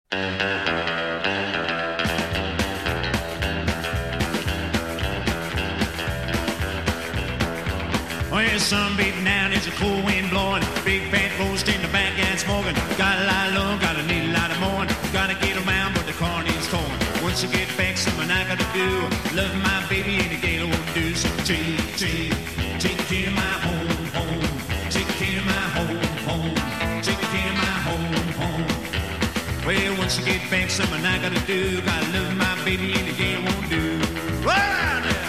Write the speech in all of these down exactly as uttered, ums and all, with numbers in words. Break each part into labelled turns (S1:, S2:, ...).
S1: Well, sun beating down, it's a cool wind blowing. Big fat roast in the backyard smoking. Got a lot of love, got a need a lot of more. Gotta get around, but the car needs towing. Once you get back, something I gotta do. Love my baby and the gala won't do. So take, take, take care of my home, home. Take care of my home, home. Take care of my home, home. Well, once you get back, something I gotta do. Gotta love my baby and the gala won't do. Well,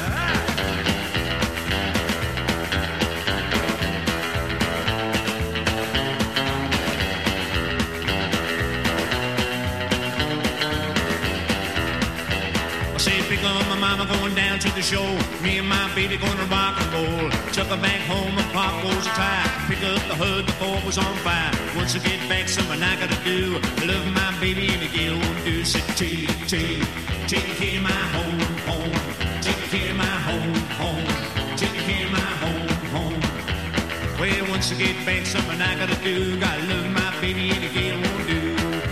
S1: mama going down to the show. Me and my baby gonna rock and roll. Chuck her back home and pop goes the tie. Pick up the hood, the Ford was on fire. Once I get back, something I gotta do. Love my baby and the girl won't do. Say, take, take, take care of my home, home. Take care of my home, home. Take care of my home, home. Well, once I get back, something I gotta do. Gotta love my baby and the girl won't do.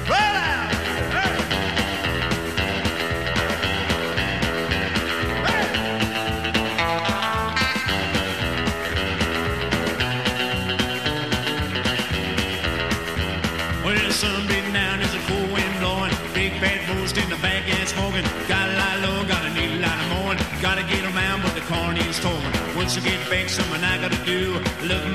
S1: Sun beating down, there's a cool wind blowing. Big fat roast in the backyard smoking. Got a lot of love, gotta need a lot of more. Gotta get around, but the car needs towing. Once I get back, something I gotta do. Love